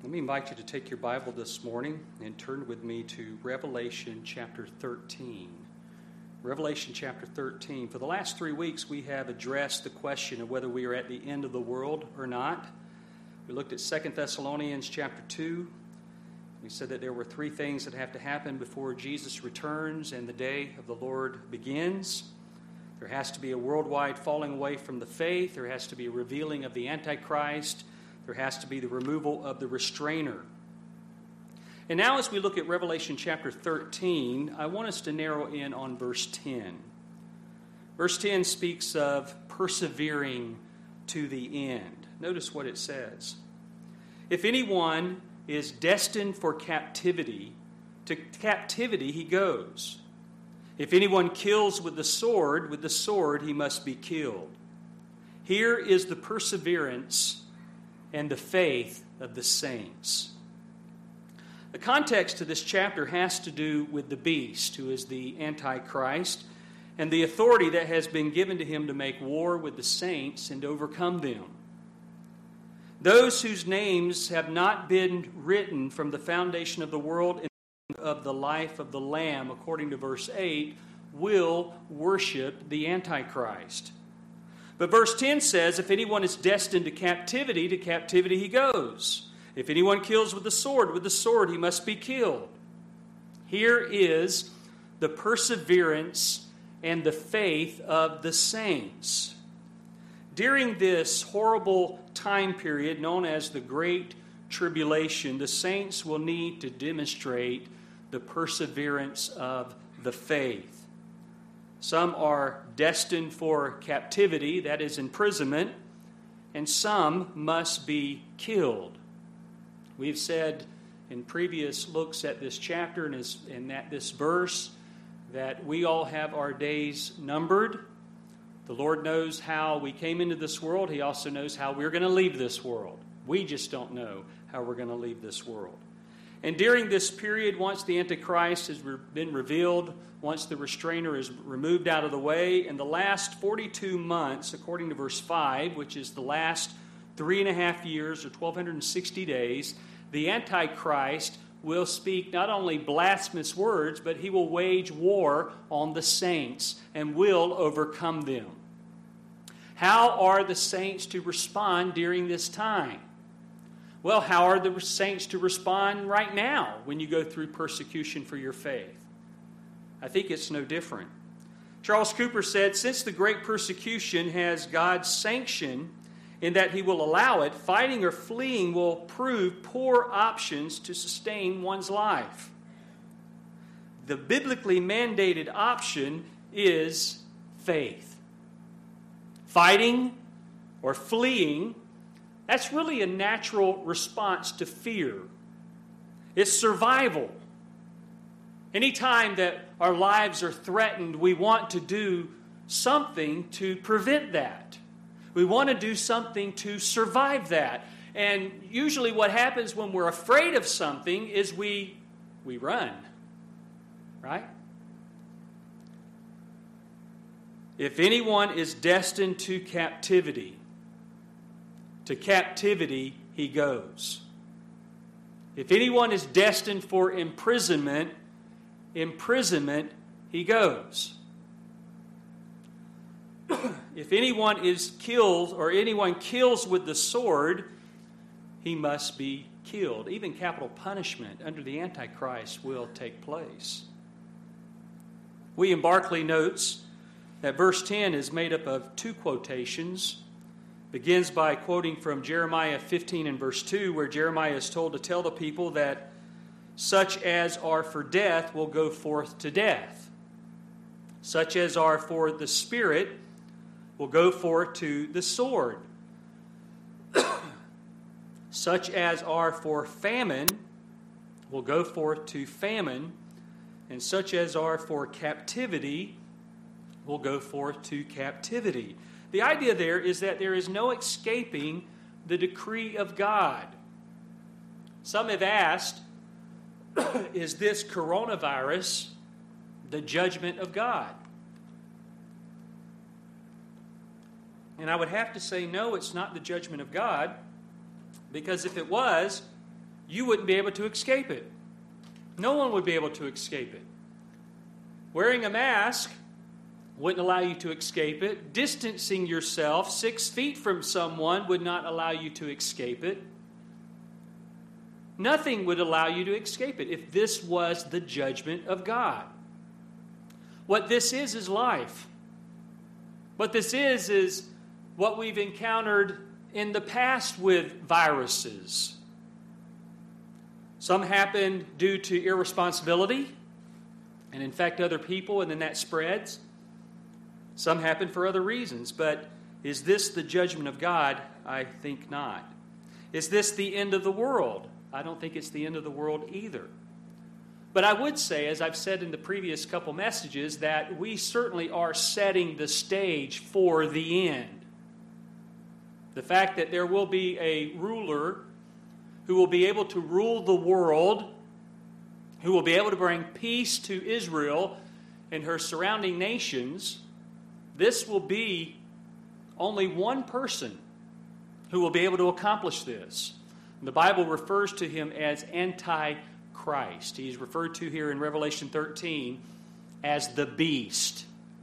Let me invite you to take your Bible this morning and turn with me to Revelation chapter 13. Revelation chapter 13. For the last 3 weeks, we have addressed the question of whether we are at the end of the world or not. We looked at 2 Thessalonians chapter 2. We said that there were 3 things that have to happen before Jesus returns and the day of the Lord begins. There has to be a worldwide falling away from the faith. There has to be a revealing of the Antichrist. There has to be the removal of the restrainer. And now as we look at Revelation chapter 13, I want us to narrow in on verse 10. Verse 10 speaks of persevering to the end. Notice what it says. If anyone is destined for captivity, to captivity he goes. If anyone kills with the sword he must be killed. Here is the perseverance and the faith of the saints. The context to this chapter has to do with the beast, who is the Antichrist, and the authority that has been given to him to make war with the saints and to overcome them. Those whose names have not been written from the foundation of the world in of the life of the Lamb, according to verse 8, will worship the Antichrist. But verse 10 says, if anyone is destined to captivity he goes. If anyone kills with the sword he must be killed. Here is the perseverance and the faith of the saints. During this horrible time period known as the Great Tribulation, the saints will need to demonstrate the perseverance of the faith. Some are destined for captivity, that is imprisonment, and some must be killed. We've said in previous looks at this chapter and at this verse that we all have our days numbered. The Lord knows how we came into this world. He also knows how we're going to leave this world. We just don't know how we're going to leave this world. And during this period, once the Antichrist has been revealed, once the restrainer is removed out of the way, in the last 42 months, according to verse 5, which is the last 3.5 years or 1,260 days, the Antichrist will speak not only blasphemous words, but he will wage war on the saints and will overcome them. How are the saints to respond during this time? Well, how are the saints to respond right now when you go through persecution for your faith? I think it's no different. Charles Cooper said, since the great persecution has God's sanction in that he will allow it, fighting or fleeing will prove poor options to sustain one's life. The biblically mandated option is faith. Fighting or fleeing, that's really a natural response to fear. It's survival. Anytime that our lives are threatened, we want to do something to prevent that. We want to do something to survive that. And usually what happens when we're afraid of something is we run. Right? If anyone is destined to captivity he goes. If anyone is destined for imprisonment he goes. If anyone is killed or anyone kills with the sword, he must be killed. Even capital punishment under the Antichrist will take place. William Barclay notes that verse 10 is made up of 2 quotations. Begins by quoting from Jeremiah 15 and verse 2, where Jeremiah is told to tell the people that such as are for death will go forth to death. Such as are for the spirit will go forth to the sword. Such as are for famine will go forth to famine, and such as are for captivity will go forth to captivity. The idea there is that there is no escaping the decree of God. Some have asked, is this coronavirus the judgment of God? And I would have to say, no, it's not the judgment of God, because if it was, you wouldn't be able to escape it. No one would be able to escape it. Wearing a mask wouldn't allow you to escape it. Distancing yourself 6 feet from someone would not allow you to escape it. Nothing would allow you to escape it if this was the judgment of God. What this is life. What this is what we've encountered in the past with viruses. Some happen due to irresponsibility and infect other people, and then that spreads. Some happen for other reasons, but is this the judgment of God? I think not. Is this the end of the world? I don't think it's the end of the world either. But I would say, as I've said in the previous couple messages, that we certainly are setting the stage for the end. The fact that there will be a ruler who will be able to rule the world, who will be able to bring peace to Israel and her surrounding nations, this will be only one person who will be able to accomplish this. The Bible refers to him as Antichrist. He's referred to here in Revelation 13 as the beast.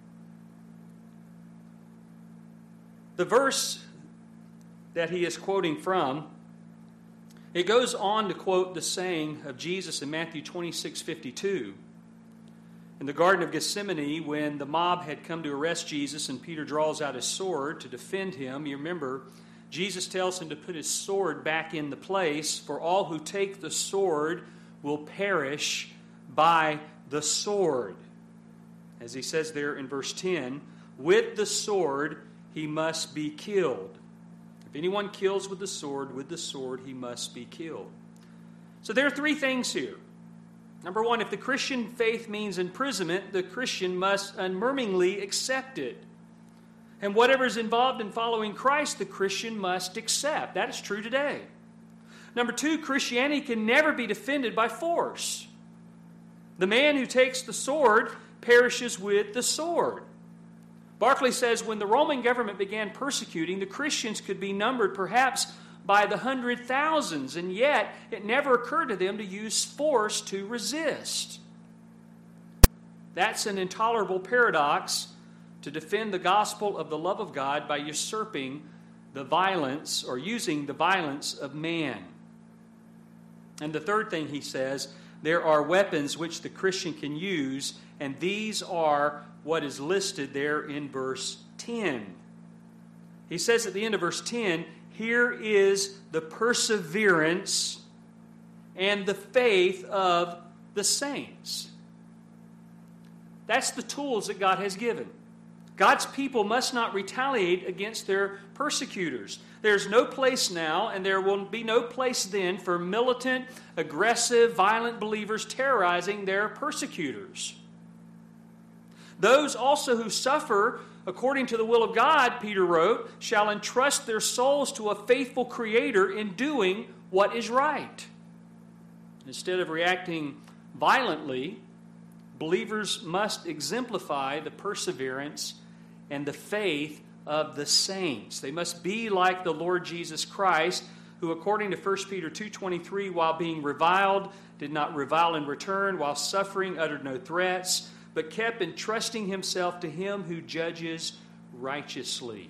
The verse that he is quoting from, it goes on to quote the saying of Jesus in Matthew 26:52. In the Garden of Gethsemane, when the mob had come to arrest Jesus and Peter draws out his sword to defend him, you remember, Jesus tells him to put his sword back in the place, for all who take the sword will perish by the sword. As he says there in verse 10, with the sword he must be killed. If anyone kills with the sword he must be killed. So there are 3 things here. Number 1, if the Christian faith means imprisonment, the Christian must unmurmuringly accept it. And whatever is involved in following Christ, the Christian must accept. That is true today. Number 2, Christianity can never be defended by force. The man who takes the sword perishes with the sword. Barclay says when the Roman government began persecuting, the Christians could be numbered perhaps by the 100,000s, and yet it never occurred to them to use force to resist. That's an intolerable paradox, to defend the gospel of the love of God by usurping the violence or using the violence of man. And the third thing he says, there are weapons which the Christian can use, and these are what is listed there in verse 10. He says at the end of verse 10, here is the perseverance and the faith of the saints. That's the tools that God has given. God's people must not retaliate against their persecutors. There's no place now, and there will be no place then, for militant, aggressive, violent believers terrorizing their persecutors. Those also who suffer according to the will of God, Peter wrote, shall entrust their souls to a faithful Creator in doing what is right. Instead of reacting violently, believers must exemplify the perseverance and the faith of the saints. They must be like the Lord Jesus Christ, who according to 1 Peter 2:23, while being reviled, did not revile in return, while suffering, uttered no threats, but kept entrusting himself to him who judges righteously.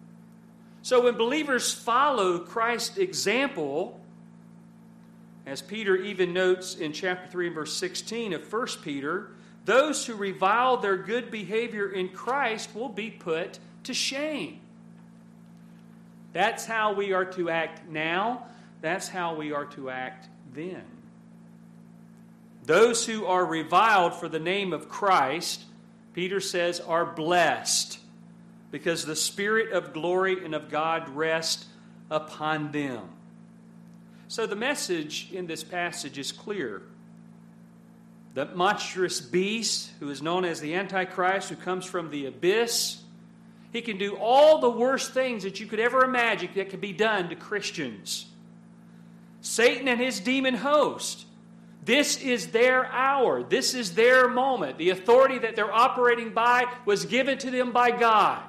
So when believers follow Christ's example, as Peter even notes in chapter 3 and verse 16 of 1 Peter, those who revile their good behavior in Christ will be put to shame. That's how we are to act now. That's how we are to act then. Those who are reviled for the name of Christ, Peter says, are blessed, because the Spirit of glory and of God rests upon them. So the message in this passage is clear. The monstrous beast, who is known as the Antichrist, who comes from the abyss, he can do all the worst things that you could ever imagine that could be done to Christians. Satan and his demon host, this is their hour. This is their moment. The authority that they're operating by was given to them by God.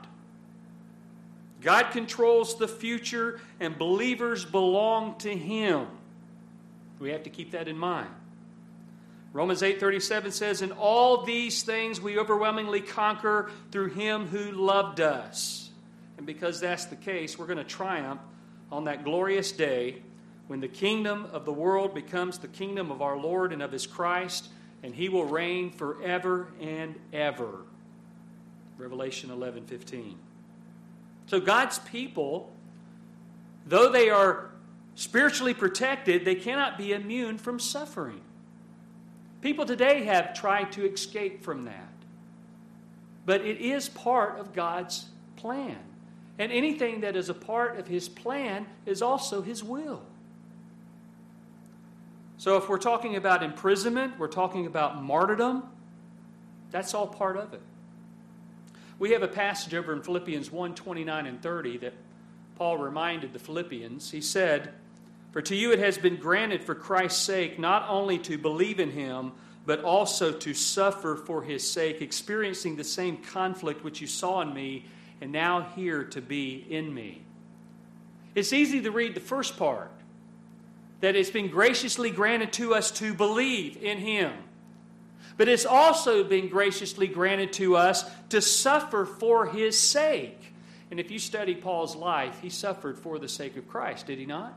God controls the future, and believers belong to Him. We have to keep that in mind. Romans 8:37 says, "In all these things we overwhelmingly conquer through Him who loved us." And because that's the case, we're going to triumph on that glorious day when the kingdom of the world becomes the kingdom of our Lord and of His Christ, and He will reign forever and ever. Revelation 11:15. So God's people, though they are spiritually protected, they cannot be immune from suffering. People today have tried to escape from that. But it is part of God's plan. And anything that is a part of His plan is also His will. So if we're talking about imprisonment, we're talking about martyrdom, that's all part of it. We have a passage over in Philippians 1:29 and 30 that Paul reminded the Philippians. He said, "For to you it has been granted for Christ's sake not only to believe in Him, but also to suffer for His sake, experiencing the same conflict which you saw in me, and now here to be in me." It's easy to read the first part, that it's been graciously granted to us to believe in Him. But it's also been graciously granted to us to suffer for His sake. And if you study Paul's life, he suffered for the sake of Christ, did he not?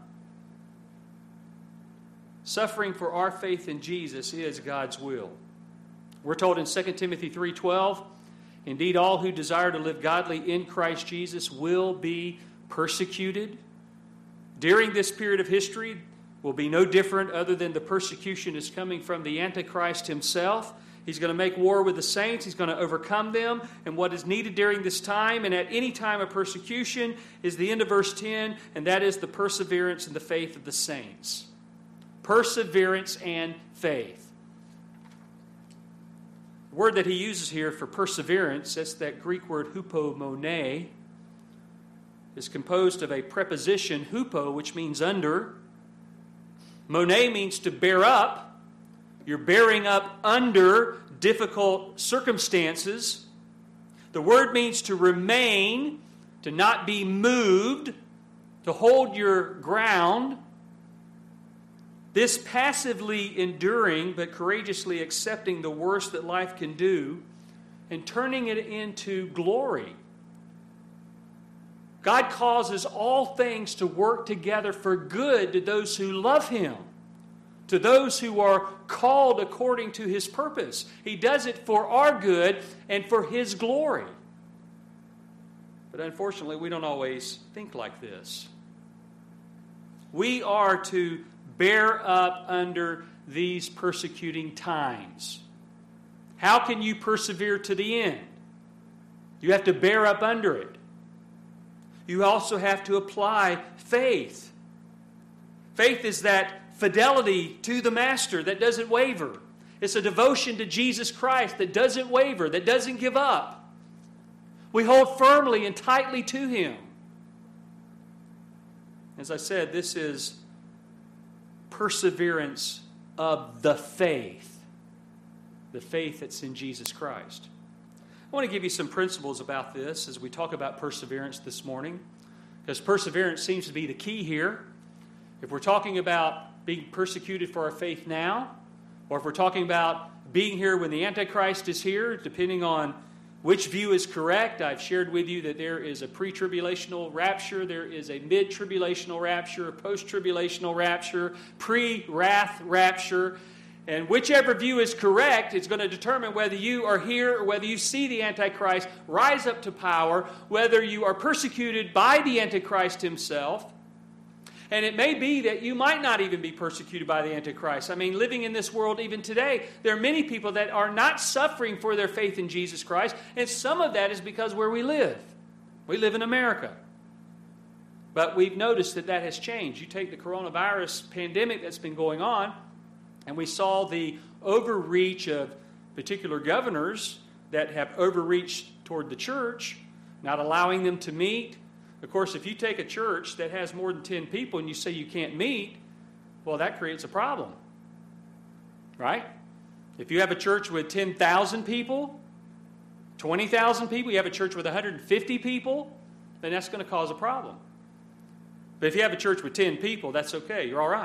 Suffering for our faith in Jesus is God's will. We're told in 2 Timothy 3:12, "Indeed, all who desire to live godly in Christ Jesus will be persecuted." During this period of history will be no different other than the persecution is coming from the Antichrist himself. He's going to make war with the saints. He's going to overcome them. And what is needed during this time and at any time of persecution is the end of verse 10, and that is the perseverance and the faith of the saints. Perseverance and faith. The word that he uses here for perseverance, that's that Greek word hupomone, is composed of a preposition, hupo, which means under. Mone means to bear up. You're bearing up under difficult circumstances. The word means to remain, to not be moved, to hold your ground. This passively enduring but courageously accepting the worst that life can do and turning it into glory. God causes all things to work together for good to those who love Him, to those who are called according to His purpose. He does it for our good and for His glory. But unfortunately, we don't always think like this. We are to bear up under these persecuting times. How can you persevere to the end? You have to bear up under it. You also have to apply faith. Faith is that fidelity to the Master that doesn't waver. It's a devotion to Jesus Christ that doesn't waver, that doesn't give up. We hold firmly and tightly to Him. As I said, this is perseverance of the faith that's in Jesus Christ. I want to give you some principles about this as we talk about perseverance this morning, because perseverance seems to be the key here. If we're talking about being persecuted for our faith now, or if we're talking about being here when the Antichrist is here, depending on which view is correct, I've shared with you that there is a pre-tribulational rapture, there is a mid-tribulational rapture, a post-tribulational rapture, pre-wrath rapture. And whichever view is correct, it's going to determine whether you are here or whether you see the Antichrist rise up to power, whether you are persecuted by the Antichrist himself. And it may be that you might not even be persecuted by the Antichrist. I mean, living in this world even today, there are many people that are not suffering for their faith in Jesus Christ, and some of that is because where we live. We live in America. But we've noticed that has changed. You take the coronavirus pandemic that's been going on, and we saw the overreach of particular governors that have overreached toward the church, not allowing them to meet. Of course, if you take a church that has more than 10 people and you say you can't meet, well, that creates a problem. Right? If you have a church with 10,000 people, 20,000 people, you have a church with 150 people, then that's going to cause a problem. But if you have a church with 10 people, that's okay. You're all right.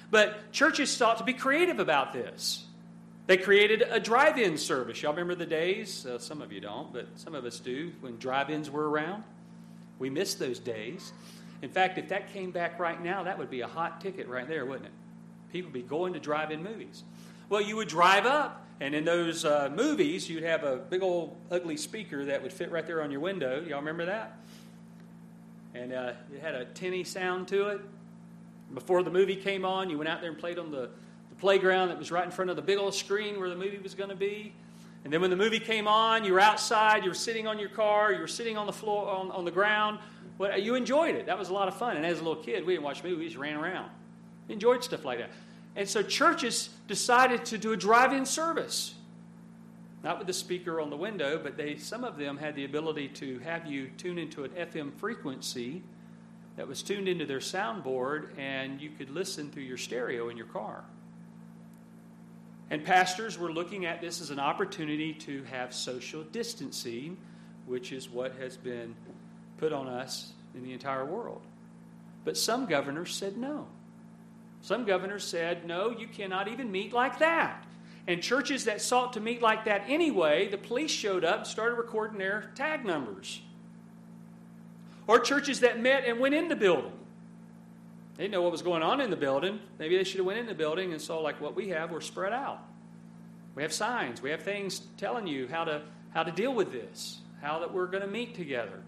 But churches sought to be creative about this. They created a drive-in service. Y'all remember the days? Some of you don't, but some of us do, when drive-ins were around. We miss those days. In fact, if that came back right now, that would be a hot ticket right there, wouldn't it? People would be going to drive-in movies. Well, you would drive up, and in those movies, you'd have a big old ugly speaker that would fit right there on your window. Y'all remember that? And it had a tinny sound to it. Before the movie came on, you went out there and played on the playground that was right in front of the big old screen where the movie was going to be. And then when the movie came on, you were outside, you were sitting on your car, you were sitting on the floor, on the ground. Well, you enjoyed it. That was a lot of fun. And as a little kid, we didn't watch movies, we just ran around. We enjoyed stuff like that. And so churches decided to do a drive-in service. Not with the speaker on the window, but some of them had the ability to have you tune into an FM frequency that was tuned into their soundboard, and you could listen through your stereo in your car. And pastors were looking at this as an opportunity to have social distancing, which is what has been put on us in the entire world. But some governors said no. Some governors said, no, you cannot even meet like that. And churches that sought to meet like that anyway, the police showed up and started recording their tag numbers. Or churches that met and went in the building. They didn't know what was going on in the building. Maybe they should have went in the building and saw like what we have, we're spread out. We have signs. We have things telling you how to deal with this, how that we're going to meet together.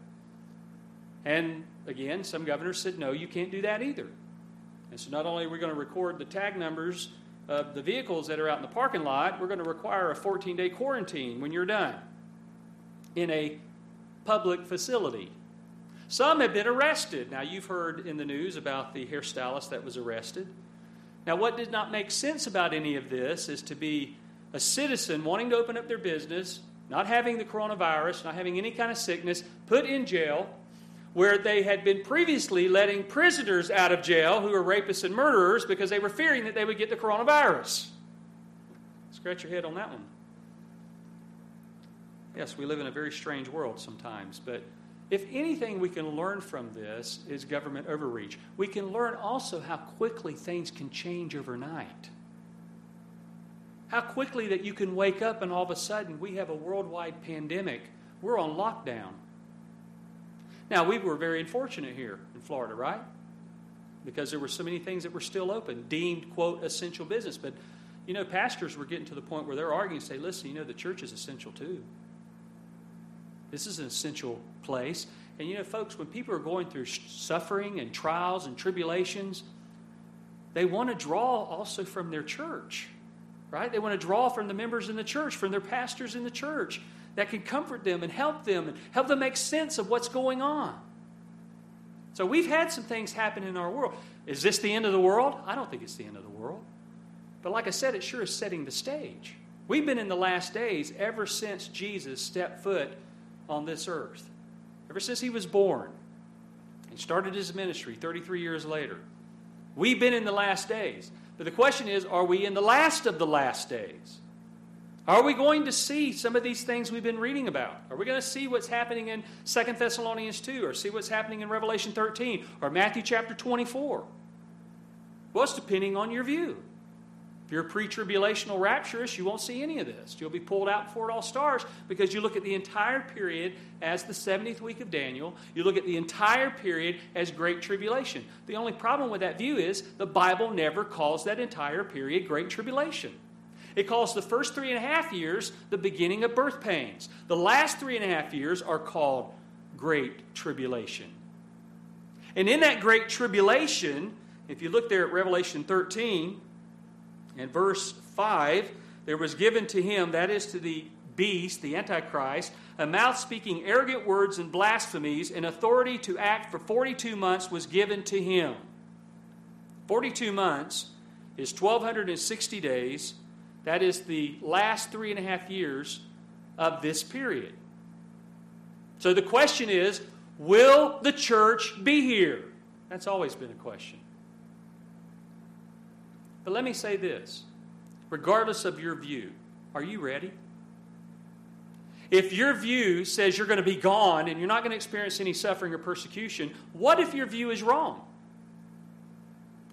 And again, some governors said, no, you can't do that either. And so not only are we going to record the tag numbers of the vehicles that are out in the parking lot, we're going to require a 14-day quarantine when you're done in a public facility. Some have been arrested. Now, you've heard in the news about the hairstylist that was arrested. Now, what did not make sense about any of this is to be a citizen wanting to open up their business, not having the coronavirus, not having any kind of sickness, put in jail, where they had been previously letting prisoners out of jail who were rapists and murderers because they were fearing that they would get the coronavirus. Scratch your head on that one. Yes, we live in a very strange world sometimes, but if anything we can learn from this is government overreach. We can learn also how quickly things can change overnight. How quickly that you can wake up and all of a sudden we have a worldwide pandemic. We're on lockdown. Now, we were very unfortunate here in Florida, right? Because there were so many things that were still open, deemed, quote, essential business. But, pastors were getting to the point where they're arguing and say, listen, the church is essential too. This is an essential place. And, folks, when people are going through suffering and trials and tribulations, they want to draw also from their church, right? They want to draw from the members in the church, from their pastors in the church that can comfort them and help them make sense of what's going on. So we've had some things happen in our world. Is this the end of the world? I don't think it's the end of the world. But like I said, it sure is setting the stage. We've been in the last days ever since Jesus stepped foot on this earth. Ever since he was born and started his ministry 33 years later. We've been in the last days. But the question is, are we in the last of the last days? Are we going to see some of these things we've been reading about? Are we going to see what's happening in 2 Thessalonians 2 or see what's happening in Revelation 13 or Matthew chapter 24? Well, it's depending on your view. If you're a pre-tribulational rapturist, you won't see any of this. You'll be pulled out before it all starts because you look at the entire period as the 70th week of Daniel. You look at the entire period as Great Tribulation. The only problem with that view is the Bible never calls that entire period Great Tribulation. It calls the first 3.5 years the beginning of birth pains. The last 3.5 years are called Great Tribulation. And in that Great Tribulation, if you look there at Revelation 13, and verse 5, there was given to him, that is to the beast, the Antichrist, a mouth speaking arrogant words and blasphemies, and authority to act for 42 months was given to him. 42 months is 1,260 days. That is the last 3.5 years of this period. So the question is, will the church be here? That's always been a question. But let me say this. Regardless of your view, are you ready? If your view says you're going to be gone and you're not going to experience any suffering or persecution, what if your view is wrong?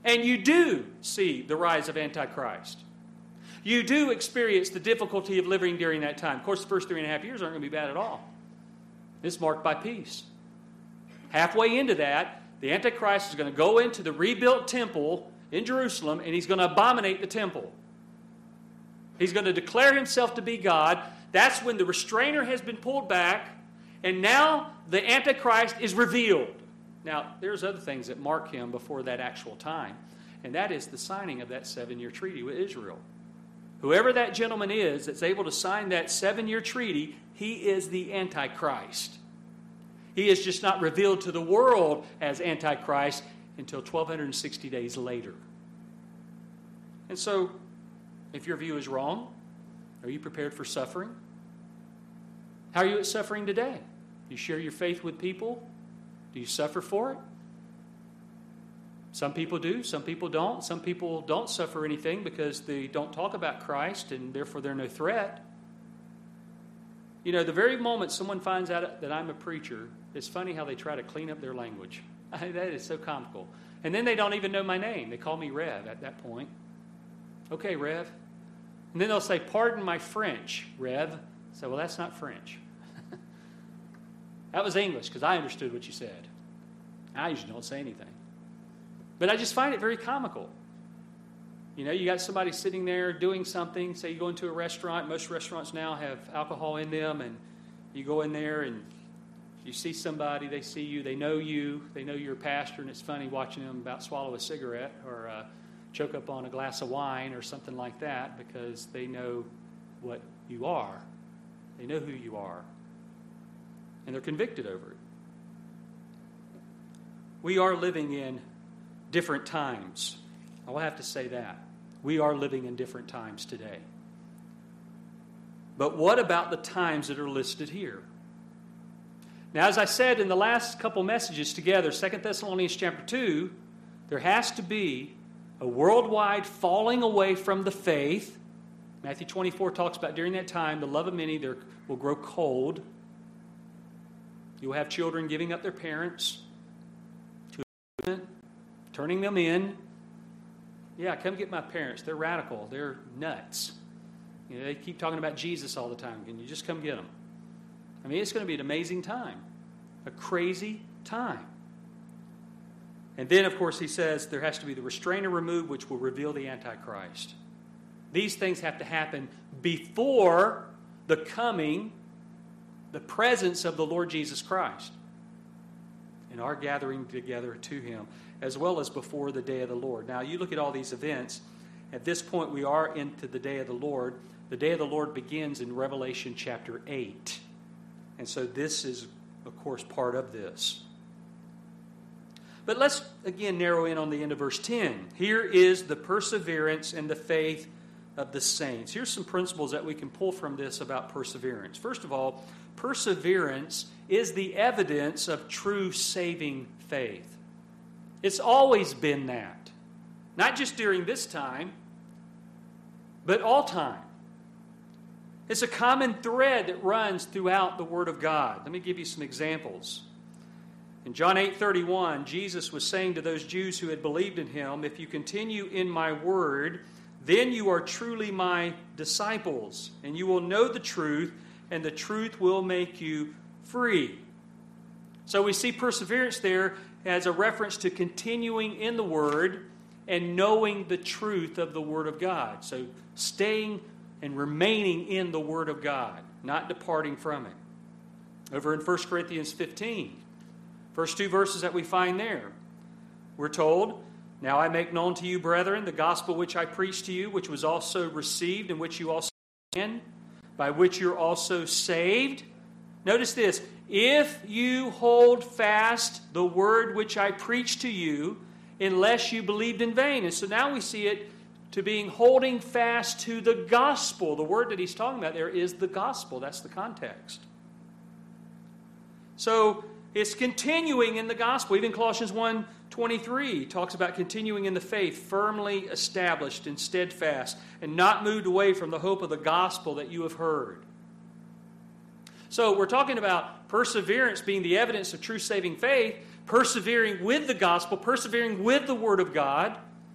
And you do see the rise of Antichrist. You do experience the difficulty of living during that time. Of course, the first 3.5 years aren't going to be bad at all. It's marked by peace. Halfway into that, the Antichrist is going to go into the rebuilt temple in Jerusalem, and he's going to abominate the temple. He's going to declare himself to be God. That's when the restrainer has been pulled back, and now the Antichrist is revealed. Now, there's other things that mark him before that actual time, and that is the signing of that 7-year treaty with Israel. Whoever that gentleman is that's able to sign that 7-year treaty, he is the Antichrist. He is just not revealed to the world as Antichrist until 1,260 days later. And so, if your view is wrong, are you prepared for suffering? How are you at suffering today? Do you share your faith with people? Do you suffer for it? Some people do, some people don't. Some people don't suffer anything because they don't talk about Christ and therefore they're no threat. You know, the very moment someone finds out that I'm a preacher, it's funny how they try to clean up their language. That is so comical. And then they don't even know my name. They call me Rev at that point. Okay, Rev. And then they'll say, pardon my French, Rev. I say, well, that's not French. That was English because I understood what you said. I usually don't say anything. But I just find it very comical. You know, you got somebody sitting there doing something. Say you go into a restaurant. Most restaurants now have alcohol in them. And you go in there and you see somebody. They see you. They know you. They know you're a pastor. And it's funny watching them about swallow a cigarette or choke up on a glass of wine or something like that because they know what you are. They know who you are. And they're convicted over it. We are living in different times. I will have to say that. We are living in different times today. But what about the times that are listed here? Now, as I said in the last couple messages together, 2 Thessalonians chapter 2, there has to be a worldwide falling away from the faith. Matthew 24 talks about during that time, the love of many there will grow cold. You will have children giving up their parents, turning them in. Yeah, come get my parents. They're radical. They're nuts. You know, they keep talking about Jesus all the time. Can you just come get them? I mean, it's going to be an amazing time. A crazy time. And then, of course, he says there has to be the restrainer removed, which will reveal the Antichrist. These things have to happen before the coming, the presence of the Lord Jesus Christ. And our gathering together to Him, as well as before the day of the Lord. Now, you look at all these events. At this point, we are into the day of the Lord. The day of the Lord begins in Revelation chapter 8. And so this is, of course, part of this. But let's, again, narrow in on the end of verse 10. Here is the perseverance and the faith of the saints. Here's some principles that we can pull from this about perseverance. First of all, perseverance is the evidence of true saving faith. It's always been that. Not just during this time, but all time. It's a common thread that runs throughout the Word of God. Let me give you some examples. In John 8:31, Jesus was saying to those Jews who had believed in Him, if you continue in my word, then you are truly my disciples, and you will know the truth, and the truth will make you free. So we see perseverance there as a reference to continuing in the Word and knowing the truth of the Word of God. So staying and remaining in the Word of God, not departing from it. Over in 1 Corinthians 15, first 2 verses that we find there, we're told, now I make known to you, brethren, the gospel which I preached to you, which was also received, in which you also stand, by which you're also saved. Notice this, if you hold fast the word which I preached to you, unless you believed in vain. And so now we see it to being holding fast to the gospel. The word that he's talking about there is the gospel. That's the context. So it's continuing in the gospel. Even Colossians 1:23 talks about continuing in the faith, firmly established and steadfast, and not moved away from the hope of the gospel that you have heard. So we're talking about perseverance being the evidence of true saving faith, persevering with the gospel, persevering with the Word of God,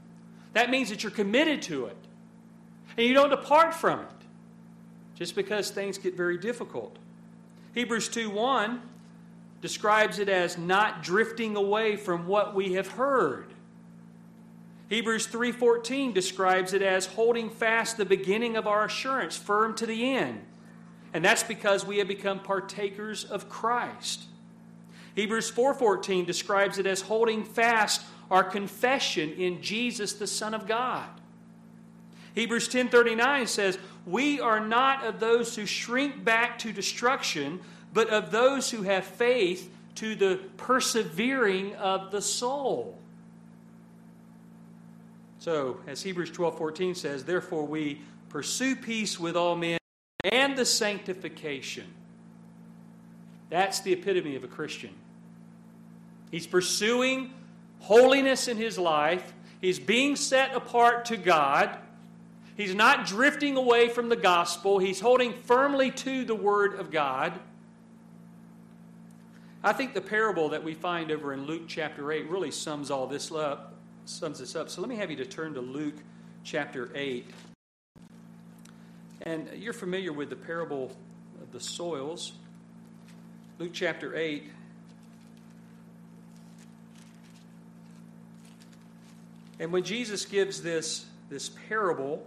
That means that you're committed to it. And you don't depart from it. Just because things get very difficult. Hebrews 2:1 describes it as not drifting away from what we have heard. Hebrews 3:14 describes it as holding fast the beginning of our assurance, firm to the end. And that's because we have become partakers of Christ. Hebrews 4:14 describes it as holding fast our confession in Jesus, the Son of God. Hebrews 10:39 says, we are not of those who shrink back to destruction, but of those who have faith to the persevering of the soul. So, as Hebrews 12:14 says, therefore we pursue peace with all men and the sanctification. That's the epitome of a Christian. He's pursuing holiness in his life. He's being set apart to God. He's not drifting away from the gospel. He's holding firmly to the Word of God. I think the parable that we find over in Luke chapter 8 really sums this up. So let me have you to turn to Luke chapter 8. And you're familiar with the parable of the soils. Luke chapter 8. And when Jesus gives this parable,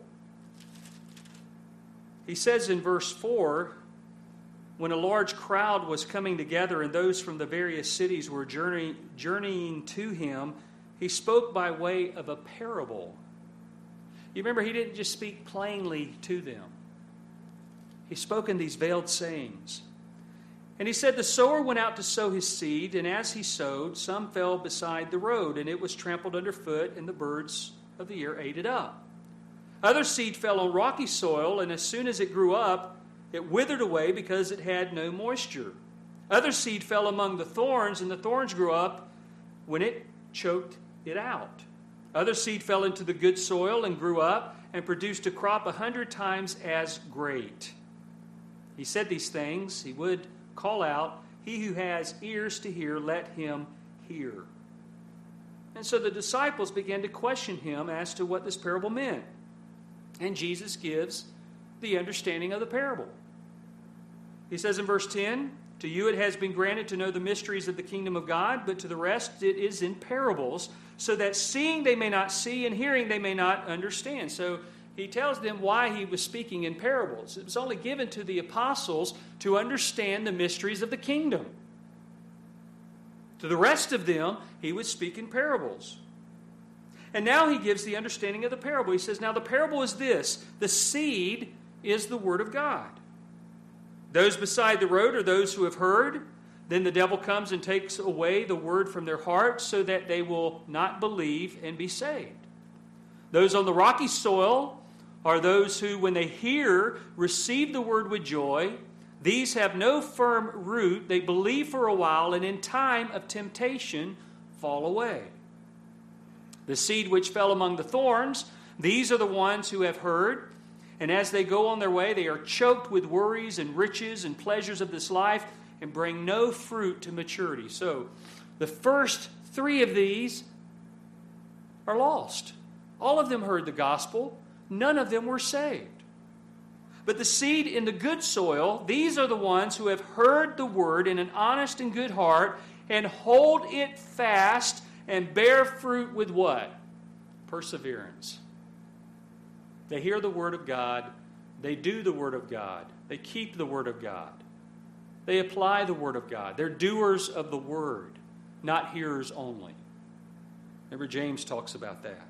he says in verse 4, when a large crowd was coming together and those from the various cities were journeying to him, he spoke by way of a parable. You remember, he didn't just speak plainly to them. He spoke in these veiled sayings. And he said, the sower went out to sow his seed, and as he sowed, some fell beside the road, and it was trampled underfoot, and the birds of the air ate it up. Other seed fell on rocky soil, and as soon as it grew up, it withered away because it had no moisture. Other seed fell among the thorns, and the thorns grew up when it choked it out. Other seed fell into the good soil and grew up and produced a crop 100 times as great. He said these things. He would call out, he who has ears to hear, let him hear. And so the disciples began to question him as to what this parable meant. And Jesus gives the understanding of the parable. He says in verse 10, to you it has been granted to know the mysteries of the kingdom of God, but to the rest it is in parables, so that seeing they may not see and hearing they may not understand. So he tells them why he was speaking in parables. It was only given to the apostles to understand the mysteries of the kingdom. To the rest of them, he would speak in parables. And now he gives the understanding of the parable. He says, now the parable is this. The seed is the word of God. Those beside the road are those who have heard. Then the devil comes and takes away the word from their hearts so that they will not believe and be saved. Those on the rocky soil are those who, when they hear, receive the word with joy. These have no firm root. They believe for a while, and in time of temptation fall away. The seed which fell among the thorns, these are the ones who have heard, and as they go on their way, they are choked with worries and riches and pleasures of this life and bring no fruit to maturity. So, the first three of these are lost. All of them heard the gospel. None of them were saved. But the seed in the good soil, these are the ones who have heard the word in an honest and good heart and hold it fast and bear fruit with what? Perseverance. They hear the word of God. They do the word of God. They keep the word of God. They apply the word of God. They're doers of the word, not hearers only. Remember, James talks about that.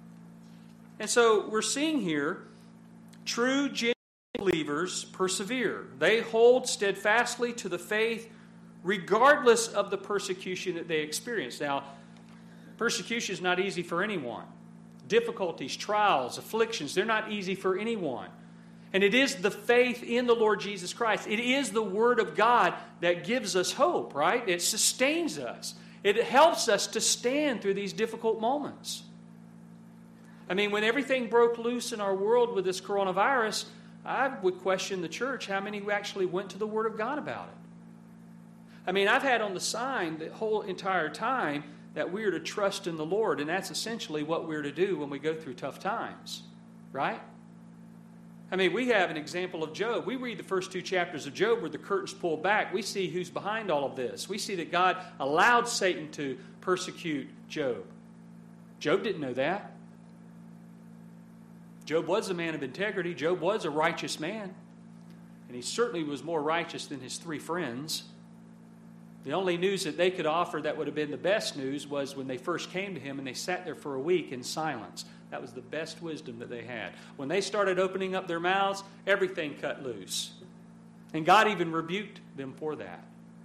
And so we're seeing here, true, genuine believers persevere. They hold steadfastly to the faith regardless of the persecution that they experience. Now, persecution is not easy for anyone. Difficulties, trials, afflictions, they're not easy for anyone. And it is the faith in the Lord Jesus Christ. It is the Word of God that gives us hope, right? It sustains us. It helps us to stand through these difficult moments. I mean, when everything broke loose in our world with this coronavirus, I would question the church how many actually went to the Word of God about it. I mean, I've had on the sign the whole entire time, that we are to trust in the Lord, and that's essentially what we're to do when we go through tough times, right? I mean, we have an example of Job. We read the first 2 chapters of Job where the curtain's pulled back. We see who's behind all of this. We see that God allowed Satan to persecute Job. Job didn't know that. Job was a man of integrity. Job was a righteous man. And he certainly was more righteous than his 3 friends. The only news that they could offer that would have been the best news was when they first came to him and they sat there for a week in silence. That was the best wisdom that they had. When they started opening up their mouths, everything cut loose. And God even rebuked them for that.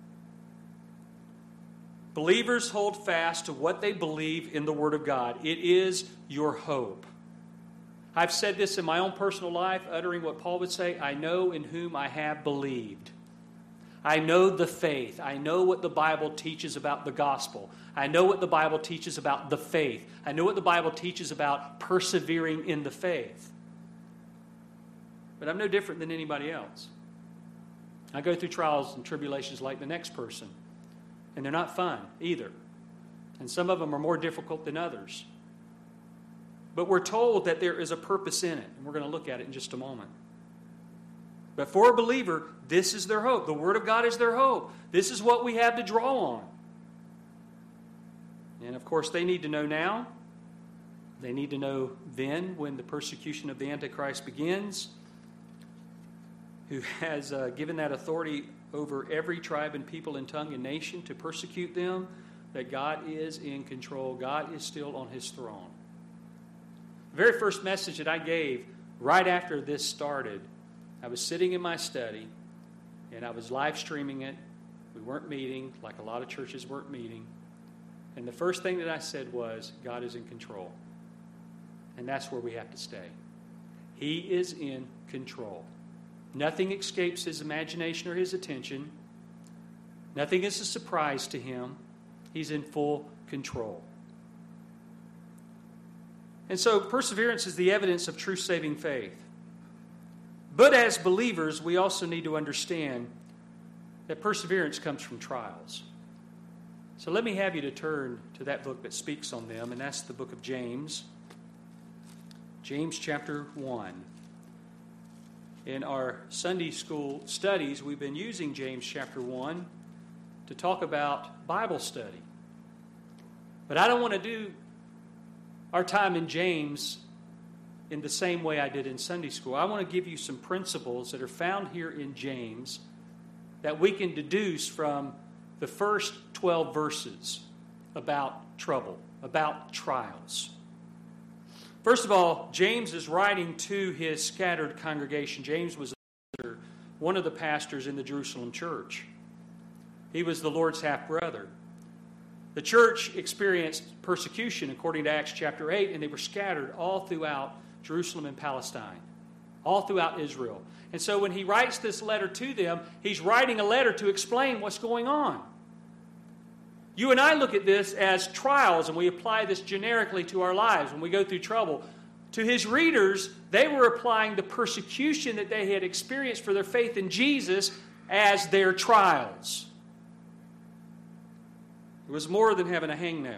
Believers hold fast to what they believe in the Word of God. It is your hope. I've said this in my own personal life, uttering what Paul would say, I know in whom I have believed. I know the faith. I know what the Bible teaches about the gospel. I know what the Bible teaches about the faith. I know what the Bible teaches about persevering in the faith. But I'm no different than anybody else. I go through trials and tribulations like the next person. And they're not fun either. And some of them are more difficult than others. But we're told that there is a purpose in it. And we're going to look at it in just a moment. But for a believer, this is their hope. The Word of God is their hope. This is what we have to draw on. And of course, they need to know now. They need to know then when the persecution of the Antichrist begins, who has given that authority over every tribe and people and tongue and nation to persecute them, that God is in control. God is still on His throne. The very first message that I gave right after this started, I was sitting in my study, and I was live streaming it. We weren't meeting, like a lot of churches weren't meeting. And the first thing that I said was, God is in control. And that's where we have to stay. He is in control. Nothing escapes His imagination or His attention. Nothing is a surprise to Him. He's in full control. And so perseverance is the evidence of true saving faith. But as believers, we also need to understand that perseverance comes from trials. So let me have you to turn to that book that speaks on them, and that's the book of James. James chapter 1. In our Sunday school studies, we've been using James chapter 1 to talk about Bible study. But I don't want to do our time in James in the same way I did in Sunday school. I want to give you some principles that are found here in James that we can deduce from the first 12 verses about trouble, about trials. First of all, James is writing to his scattered congregation. James was one of the pastors in the Jerusalem church. He was the Lord's half-brother. The church experienced persecution according to Acts chapter 8, and they were scattered all throughout Jerusalem and Palestine, all throughout Israel. And so when he writes this letter to them, he's writing a letter to explain what's going on. You and I look at this as trials, and we apply this generically to our lives when we go through trouble. To his readers, they were applying the persecution that they had experienced for their faith in Jesus as their trials. It was more than having a hangnail.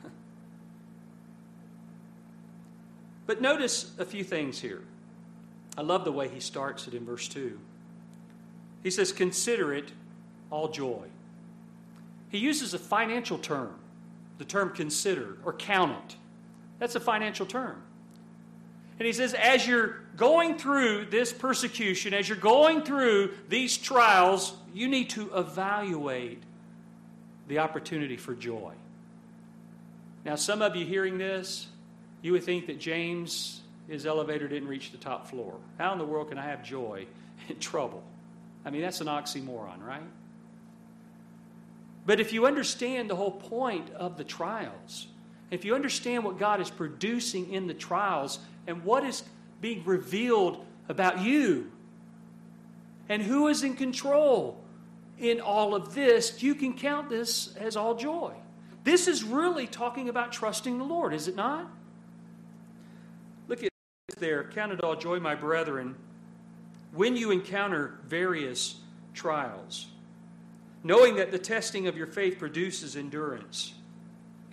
But notice a few things here. I love the way he starts it in verse 2. He says, consider it all joy. He uses a financial term, the term consider or count it. That's a financial term. And he says, as you're going through this persecution, as you're going through these trials, you need to evaluate the opportunity for joy. Now, some of you hearing this, you would think that James, his elevator didn't reach the top floor. How in the world can I have joy in trouble? I mean, that's an oxymoron, right? But if you understand the whole point of the trials, if you understand what God is producing in the trials and what is being revealed about you and who is in control in all of this, you can count this as all joy. This is really talking about trusting the Lord, is it not? Look at there. Count it all joy, my brethren, when you encounter various trials, knowing that the testing of your faith produces endurance.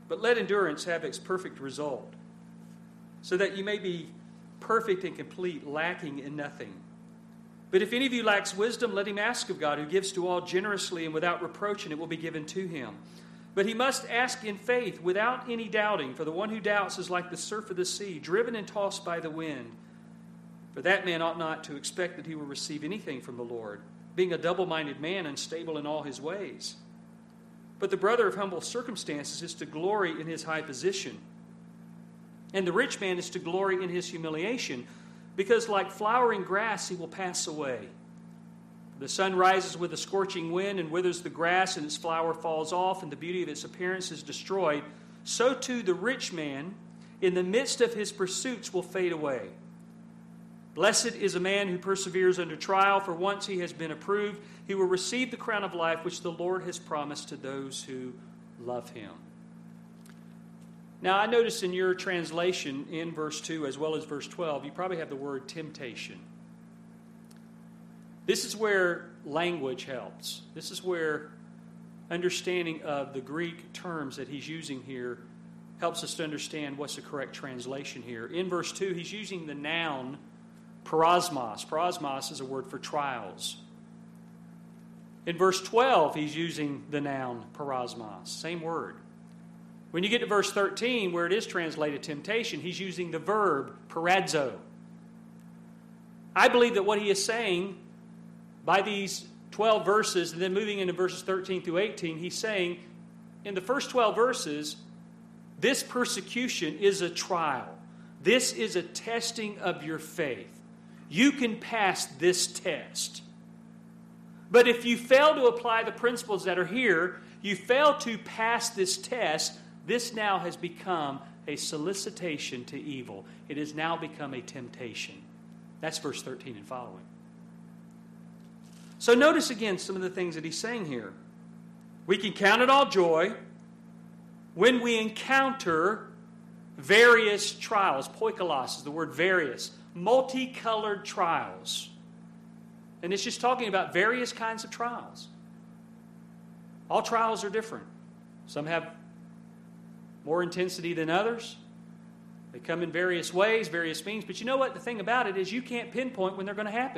But let endurance have its perfect result, so that you may be perfect and complete, lacking in nothing. But if any of you lacks wisdom, let him ask of God, who gives to all generously and without reproach, and it will be given to him. But he must ask in faith, without any doubting, for the one who doubts is like the surf of the sea, driven and tossed by the wind. For that man ought not to expect that he will receive anything from the Lord, being a double-minded man, unstable in all his ways. But the brother of humble circumstances is to glory in his high position, and the rich man is to glory in his humiliation, because like flowering grass he will pass away. The sun rises with a scorching wind and withers the grass, and its flower falls off, and the beauty of its appearance is destroyed. So too the rich man, in the midst of his pursuits, will fade away. Blessed is a man who perseveres under trial, for once he has been approved, he will receive the crown of life which the Lord has promised to those who love him. Now, I notice in your translation in verse 2 as well as verse 12, you probably have the word temptation. This is where language helps. This is where understanding of the Greek terms that he's using here helps us to understand what's the correct translation here. In verse 2, he's using the noun parosmos. Parosmos is a word for trials. In verse 12, he's using the noun parosmos. Same word. When you get to verse 13, where it is translated temptation, he's using the verb paradzo. I believe that what he is saying by these 12 verses, and then moving into verses 13 through 18, he's saying in the first 12 verses, this persecution is a trial. This is a testing of your faith. You can pass this test. But if you fail to apply the principles that are here, you fail to pass this test, this now has become a solicitation to evil. It has now become a temptation. That's verse 13 and following. So notice again some of the things that he's saying here. We can count it all joy when we encounter various trials. Poikilos is the word various. Multicolored trials. And it's just talking about various kinds of trials. All trials are different. Some have more intensity than others. They come in various ways, various means. But you know what? The thing about it is you can't pinpoint when they're going to happen.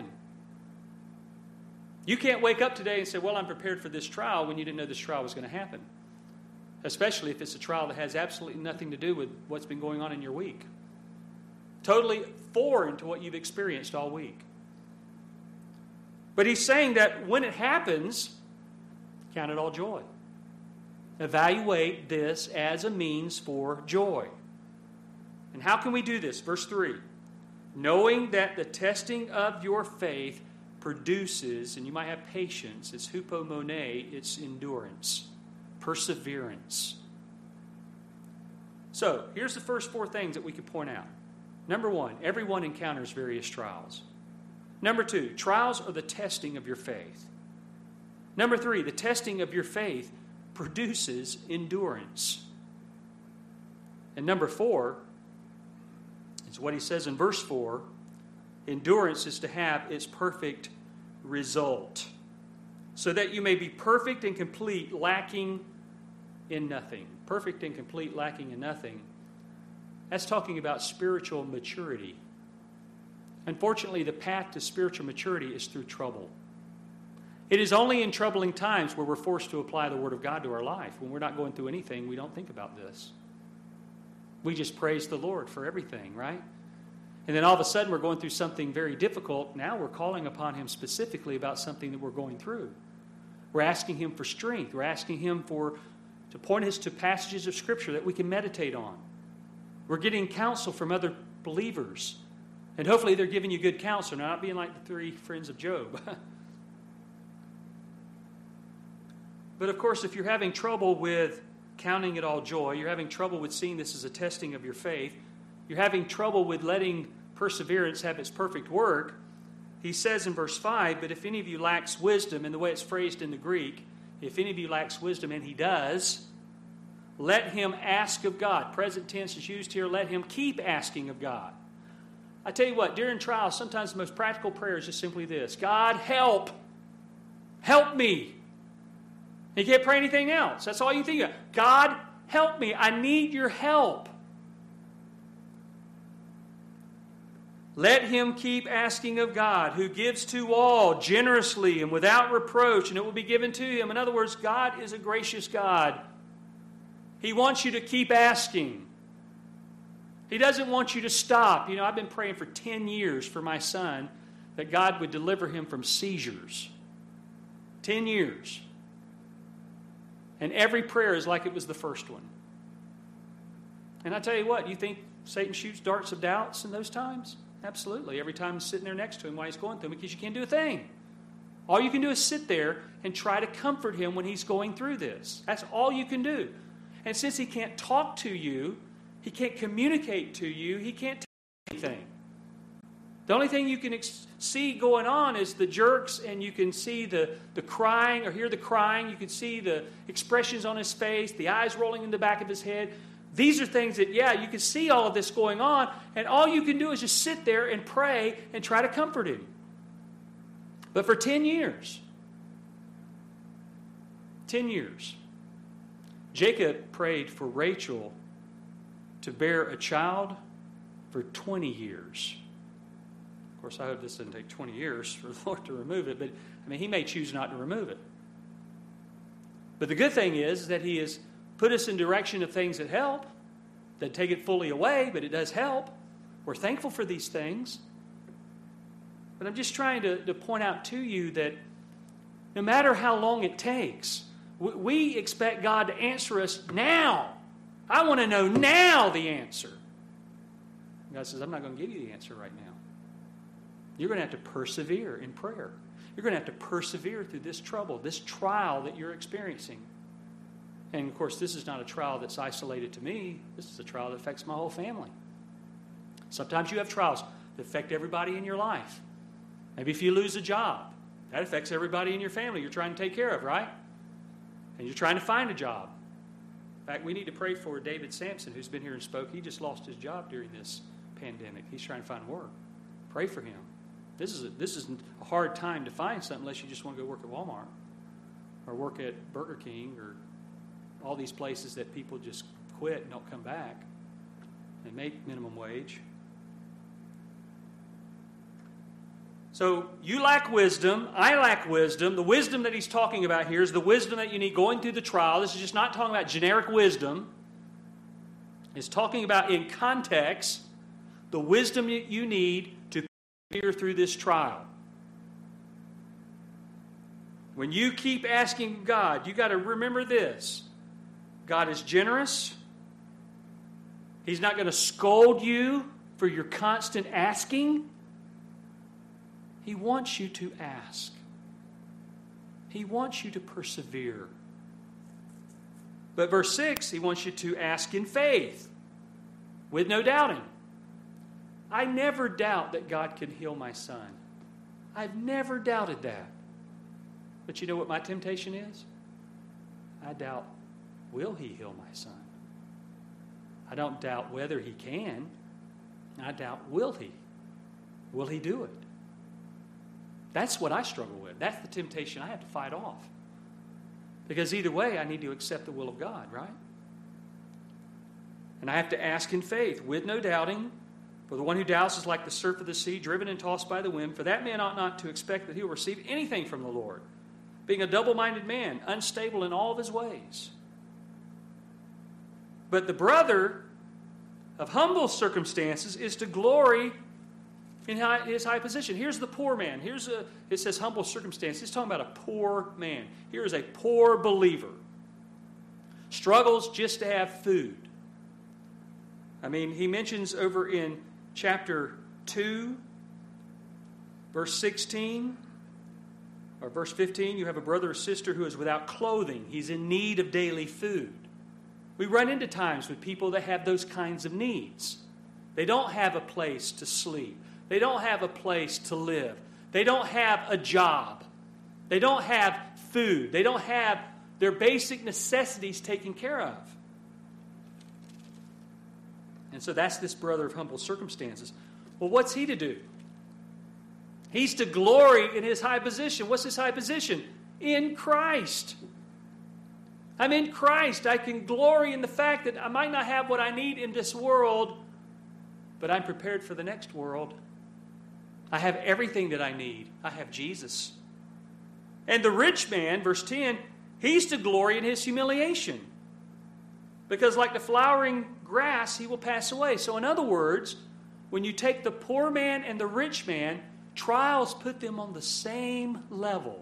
You can't wake up today and say, well, I'm prepared for this trial when you didn't know this trial was going to happen. Especially if it's a trial that has absolutely nothing to do with what's been going on in your week. Totally foreign to what you've experienced all week. But he's saying that when it happens, count it all joy. Evaluate this as a means for joy. And how can we do this? Verse 3. Knowing that the testing of your faith produces, and you might have patience, it's hupomone, it's endurance, perseverance. So, here's the first four things that we could point out. Number one, everyone encounters various trials. Number two, trials are the testing of your faith. Number three, the testing of your faith produces endurance. And number four, is what he says in verse 4, endurance is to have its perfect result, so that you may be perfect and complete, lacking in nothing. Perfect and complete, lacking in nothing. That's talking about spiritual maturity. Unfortunately, the path to spiritual maturity is through trouble. It is only in troubling times where we're forced to apply the Word of God to our life. When we're not going through anything, we don't think about this. We just praise the Lord for everything, right? And then all of a sudden we're going through something very difficult. Now we're calling upon Him specifically about something that we're going through. We're asking Him for strength. We're asking Him to point us to passages of Scripture that we can meditate on. We're getting counsel from other believers. And hopefully they're giving you good counsel, not being like the three friends of Job. But of course, if you're having trouble with counting it all joy, you're having trouble with seeing this as a testing of your faith, you're having trouble with letting perseverance have its perfect work, he says in verse 5, but if any of you lacks wisdom, and the way it's phrased in the Greek, if any of you lacks wisdom, and he does, let him ask of God. Present tense is used here. Let him keep asking of God. I tell you what, during trials, sometimes the most practical prayer is just simply this: God, help. Help me. You can't pray anything else. That's all you think of. God, help me. I need your help. Let him keep asking of God, who gives to all generously and without reproach, and it will be given to him. In other words, God is a gracious God. He wants you to keep asking. He doesn't want you to stop. I've been praying for 10 years for my son that God would deliver him from seizures. 10 years. And every prayer is like it was the first one. And I tell you what, you think Satan shoots darts of doubts in those times? Absolutely. Every time I'm sitting there next to him while he's going through, because you can't do a thing. All you can do is sit there and try to comfort him when he's going through this. That's all you can do. And since he can't talk to you, he can't communicate to you, he can't tell you anything. The only thing you can see going on is the jerks, and you can see the crying or hear the crying. You can see the expressions on his face, the eyes rolling in the back of his head. These are things that, you can see all of this going on, and all you can do is just sit there and pray and try to comfort him. But for 10 years, Jacob prayed for Rachel to bear a child for 20 years. Of course, I hope this doesn't take 20 years for the Lord to remove it, but he may choose not to remove it. But the good thing is that he has put us in direction of things that help, that take it fully away, but it does help. We're thankful for these things. But I'm just trying to point out to you that no matter how long it takes, we expect God to answer us now. I want to know now the answer. God says, I'm not going to give you the answer right now. You're going to have to persevere in prayer. You're going to have to persevere through this trouble, this trial that you're experiencing. And, of course, this is not a trial that's isolated to me. This is a trial that affects my whole family. Sometimes you have trials that affect everybody in your life. Maybe if you lose a job, that affects everybody in your family you're trying to take care of, right? And you're trying to find a job. In fact, we need to pray for David Sampson, who's been here and spoke. He just lost his job during this pandemic. He's trying to find work. Pray for him. This is a hard time to find something unless you just want to go work at Walmart or work at Burger King or all these places that people just quit and don't come back and make minimum wage. So you lack wisdom. I lack wisdom. The wisdom that he's talking about here is the wisdom that you need going through the trial. This is just not talking about generic wisdom. It's talking about, in context, the wisdom that you need to persevere through this trial. When you keep asking God, you got to remember this. God is generous. He's not going to scold you for your constant asking. He wants you to ask. He wants you to persevere. But verse 6, he wants you to ask in faith, with no doubting. I never doubt that God can heal my son. I've never doubted that. But you know what my temptation is? I doubt, will he heal my son? I don't doubt whether he can. I doubt, will he? Will he do it? That's what I struggle with. That's the temptation I have to fight off. Because either way, I need to accept the will of God, right? And I have to ask in faith, with no doubting. For the one who doubts is like the surf of the sea, driven and tossed by the wind. For that man ought not to expect that he will receive anything from the Lord, being a double-minded man, unstable in all of his ways. But the brother of humble circumstances is to glory in his high position. Here's the poor man. It says humble circumstances. It's talking about a poor man. Here is a poor believer. Struggles just to have food. He mentions over in chapter 2, verse 16, or verse 15, you have a brother or sister who is without clothing. He's in need of daily food. We run into times with people that have those kinds of needs. They don't have a place to sleep. They don't have a place to live. They don't have a job. They don't have food. They don't have their basic necessities taken care of. And so that's this brother of humble circumstances. Well, what's he to do? He's to glory in his high position. What's his high position? In Christ. I'm in Christ. I can glory in the fact that I might not have what I need in this world, but I'm prepared for the next world. I have everything that I need. I have Jesus. And the rich man, verse 10, he's to glory in his humiliation. Because like the flowering grass, he will pass away. So in other words, when you take the poor man and the rich man, trials put them on the same level.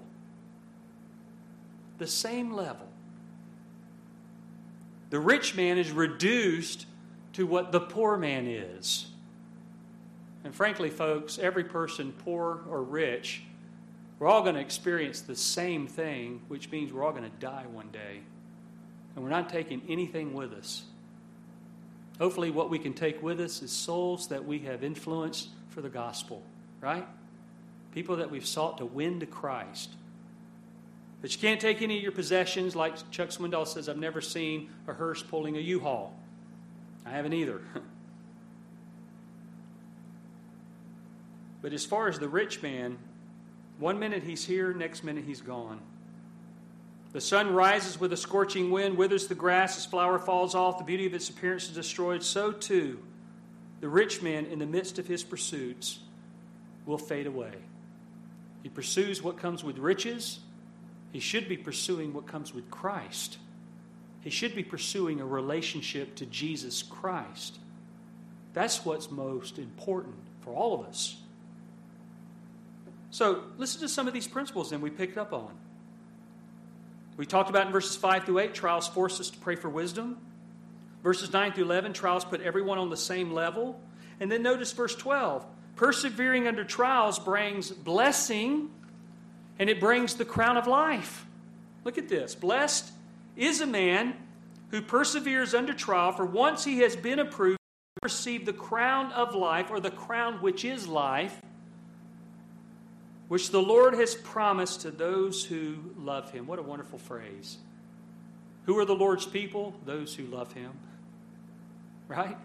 The same level. The rich man is reduced to what the poor man is. And frankly, folks, every person, poor or rich, we're all going to experience the same thing, which means we're all going to die one day. And we're not taking anything with us. Hopefully what we can take with us is souls that we have influenced for the gospel, right? People that we've sought to win to Christ. But you can't take any of your possessions. Like Chuck Swindoll says, I've never seen a hearse pulling a U-Haul. I haven't either. But as far as the rich man, one minute he's here, next minute he's gone. The sun rises with a scorching wind, withers the grass, its flower falls off, the beauty of its appearance is destroyed. So too, the rich man in the midst of his pursuits will fade away. He pursues what comes with riches. He should be pursuing what comes with Christ. He should be pursuing a relationship to Jesus Christ. That's what's most important for all of us. So listen to some of these principles then we picked up on. We talked about in verses 5 through 8, trials force us to pray for wisdom. Verses 9 through 11, trials put everyone on the same level. And then notice verse 12, persevering under trials brings blessing, and it brings the crown of life. Look at this. Blessed is a man who perseveres under trial, for once he has been approved, he will receive the crown of life, or the crown which is life, which the Lord has promised to those who love him. What a wonderful phrase. Who are the Lord's people? Those who love him. Right?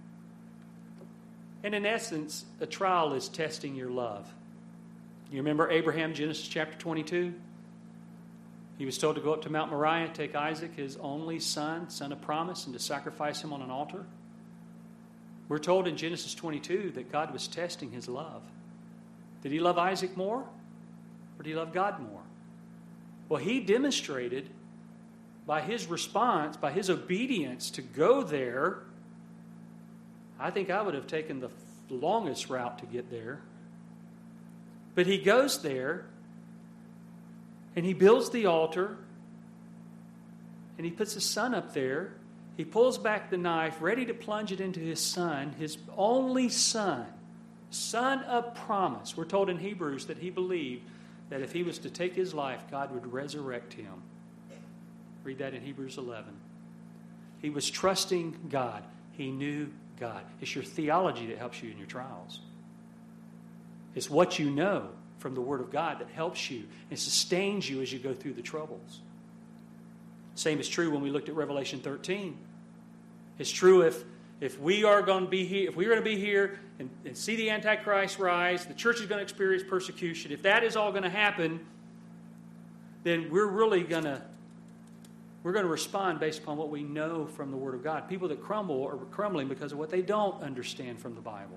And in essence, a trial is testing your love. You remember Abraham, Genesis chapter 22? He was told to go up to Mount Moriah, take Isaac, his only son, son of promise, and to sacrifice him on an altar. We're told in Genesis 22 that God was testing his love. Did he love Isaac more? Or did he love God more? Well, he demonstrated by his response, by his obedience to go there. I think I would have taken the longest route to get there. But he goes there, and he builds the altar, and he puts his son up there. He pulls back the knife, ready to plunge it into his son, his only son. Son of promise. We're told in Hebrews that he believed that if he was to take his life, God would resurrect him. Read that in Hebrews 11. He was trusting God. He knew God. It's your theology that helps you in your trials. It's what you know from the Word of God that helps you and sustains you as you go through the troubles. Same is true when we looked at Revelation 13. It's true if we are going to be here, if we're going to be here and see the Antichrist rise, the church is going to experience persecution. If that is all going to happen, then we're going to respond based upon what we know from the Word of God. People that crumble are crumbling because of what they don't understand from the Bible.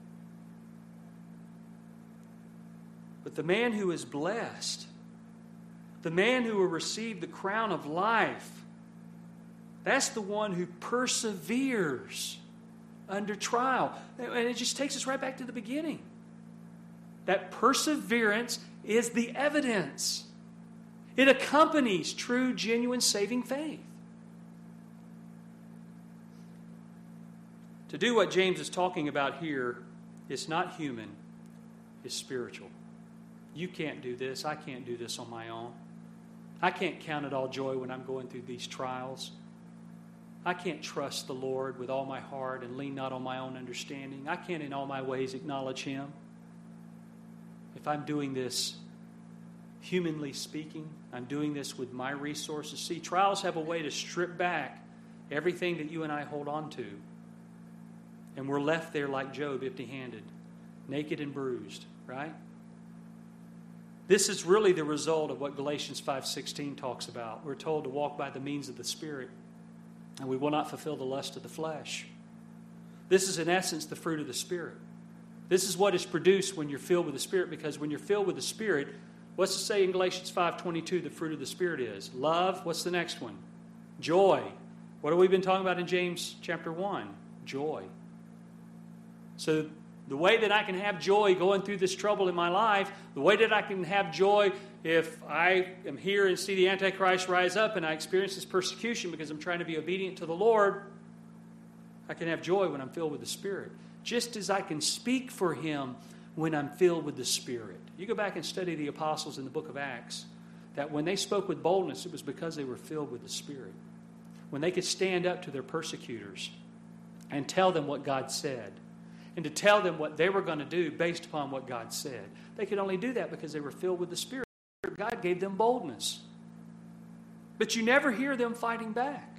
But the man who is blessed, the man who will receive the crown of life, that's the one who perseveres under trial. And it just takes us right back to the beginning. That perseverance is the evidence. It accompanies true, genuine, saving faith. To do what James is talking about here is not human, it's spiritual. You can't do this. I can't do this on my own. I can't count it all joy when I'm going through these trials. I can't trust the Lord with all my heart and lean not on my own understanding. I can't in all my ways acknowledge Him. If I'm doing this, humanly speaking, I'm doing this with my resources. See, trials have a way to strip back everything that you and I hold on to. And we're left there like Job, empty-handed, naked and bruised, right? This is really the result of what Galatians 5:16 talks about. We're told to walk by the means of the Spirit, and we will not fulfill the lust of the flesh. This is in essence the fruit of the Spirit. This is what is produced when you're filled with the Spirit, because when you're filled with the Spirit, what's to say in Galatians 5:22 the fruit of the Spirit is? Love. What's the next one? Joy. What have we been talking about in James chapter 1? Joy. So the way that I can have joy going through this trouble in my life, the way that I can have joy if I am here and see the Antichrist rise up and I experience this persecution because I'm trying to be obedient to the Lord, I can have joy when I'm filled with the Spirit. Just as I can speak for Him when I'm filled with the Spirit. You go back and study the apostles in the book of Acts, that when they spoke with boldness, it was because they were filled with the Spirit. When they could stand up to their persecutors and tell them what God said, and to tell them what they were going to do based upon what God said. They could only do that because they were filled with the Spirit. God gave them boldness. But you never hear them fighting back.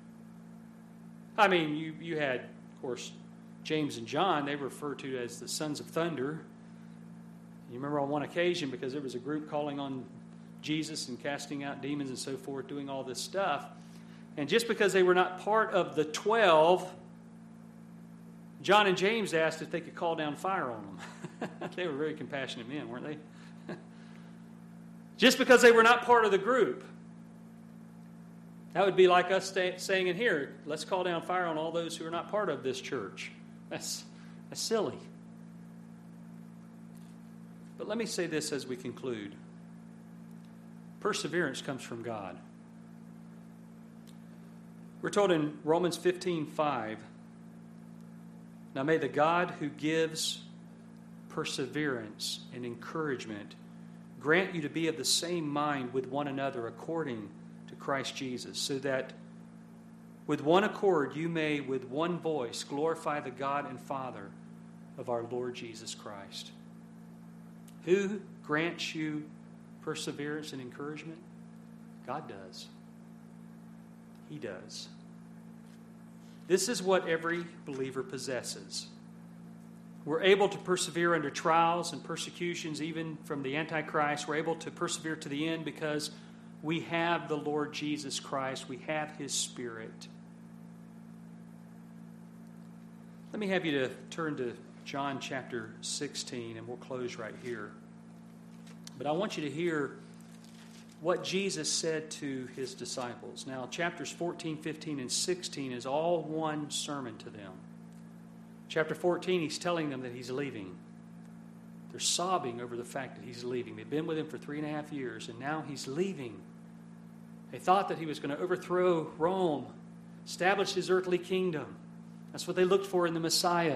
I mean, you had, of course, James and John. They were referred to as the sons of thunder. You remember on one occasion, because there was a group calling on Jesus and casting out demons and so forth, doing all this stuff. And just because they were not part of the 12, John and James asked if they could call down fire on them. They were very compassionate men, weren't they? Just because they were not part of the group. That would be like us saying in here, let's call down fire on all those who are not part of this church. That's silly. But let me say this as we conclude. Perseverance comes from God. We're told in Romans 15:5, now may the God who gives perseverance and encouragement grant you to be of the same mind with one another according to Christ Jesus, so that with one accord you may with one voice glorify the God and Father of our Lord Jesus Christ. Who grants you perseverance and encouragement? God does. He does. This is what every believer possesses. We're able to persevere under trials and persecutions, even from the Antichrist. We're able to persevere to the end because we have the Lord Jesus Christ. We have His Spirit. Let me have you to turn to John chapter 16, and we'll close right here. But I want you to hear what Jesus said to His disciples. Now, chapters 14, 15, and 16 is all one sermon to them. Chapter 14, He's telling them that He's leaving. They're sobbing over the fact that He's leaving. They've been with Him for 3.5 years, and now He's leaving. They thought that He was going to overthrow Rome, establish His earthly kingdom. That's what they looked for in the Messiah.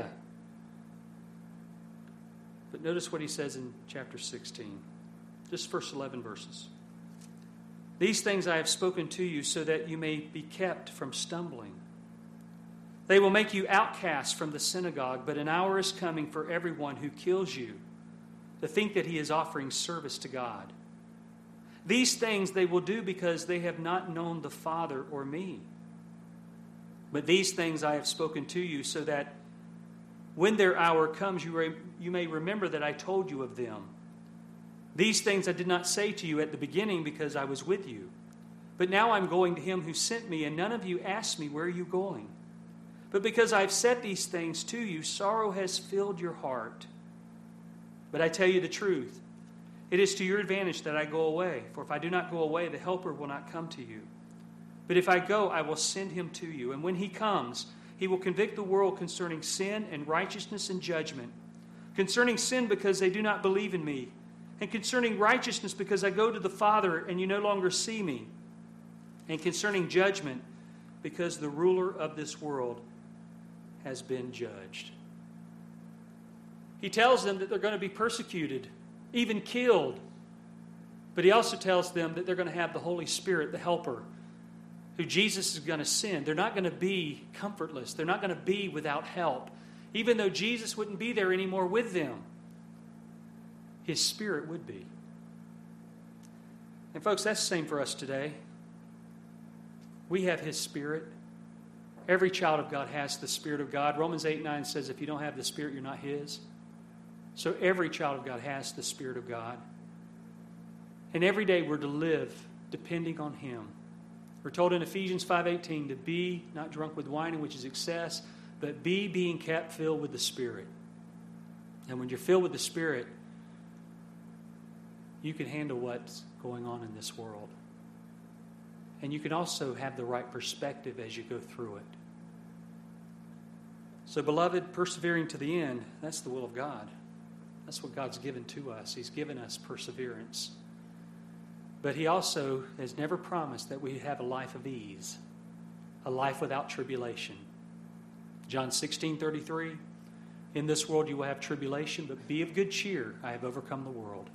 But notice what He says in chapter 16. Just first 11 verses. These things I have spoken to you so that you may be kept from stumbling. They will make you outcasts from the synagogue, but an hour is coming for everyone who kills you to think that he is offering service to God. These things they will do because they have not known the Father or me. But these things I have spoken to you so that when their hour comes, you may remember that I told you of them. These things I did not say to you at the beginning because I was with you. But now I'm going to Him who sent me, and none of you asked me, where are you going? But because I've said these things to you, sorrow has filled your heart. But I tell you the truth. It is to your advantage that I go away. For if I do not go away, the Helper will not come to you. But if I go, I will send Him to you. And when He comes, He will convict the world concerning sin and righteousness and judgment. Concerning sin, because they do not believe in me. And concerning righteousness, because I go to the Father and you no longer see me. And concerning judgment, because the ruler of this world has been judged. He tells them that they're going to be persecuted, even killed. But He also tells them that they're going to have the Holy Spirit, the Helper, who Jesus is going to send. They're not going to be comfortless. They're not going to be without help. Even though Jesus wouldn't be there anymore with them, His Spirit would be. And folks, that's the same for us today. We have His Spirit. Every child of God has the Spirit of God. Romans 8:9 says if you don't have the Spirit, you're not His. So every child of God has the Spirit of God. And every day we're to live depending on Him. We're told in Ephesians 5:18 to be not drunk with wine, in which is excess, but be being kept filled with the Spirit. And when you're filled with the Spirit, you can handle what's going on in this world. And you can also have the right perspective as you go through it. So, beloved, persevering to the end, that's the will of God. That's what God's given to us. He's given us perseverance. But He also has never promised that we have a life of ease, a life without tribulation. John 16:33, in this world you will have tribulation, but be of good cheer. I have overcome the world.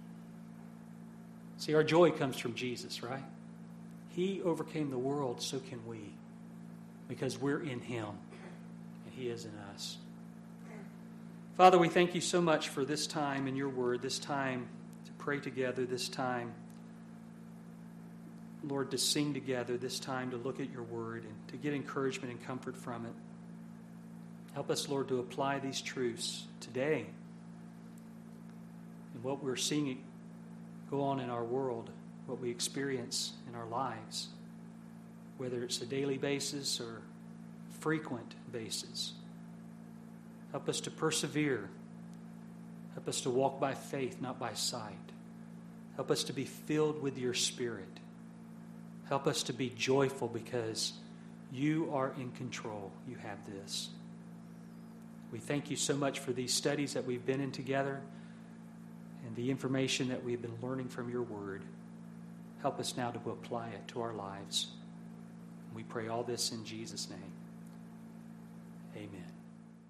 See, our joy comes from Jesus, right? He overcame the world, so can we, because we're in Him and He is in us. Father, we thank You so much for this time in Your Word, this time to pray together, this time, Lord, to sing together, this time to look at Your Word and to get encouragement and comfort from it. Help us, Lord, to apply these truths today and what we're seeing go on in our world, what we experience in our lives, whether it's a daily basis or frequent basis. Help us to persevere. Help us to walk by faith, not by sight. Help us to be filled with Your Spirit. Help us to be joyful because You are in control. You have this. We thank You so much for these studies that we've been in together and the information that we've been learning from Your Word. Help us now to apply it to our lives. We pray all this in Jesus' name. Amen.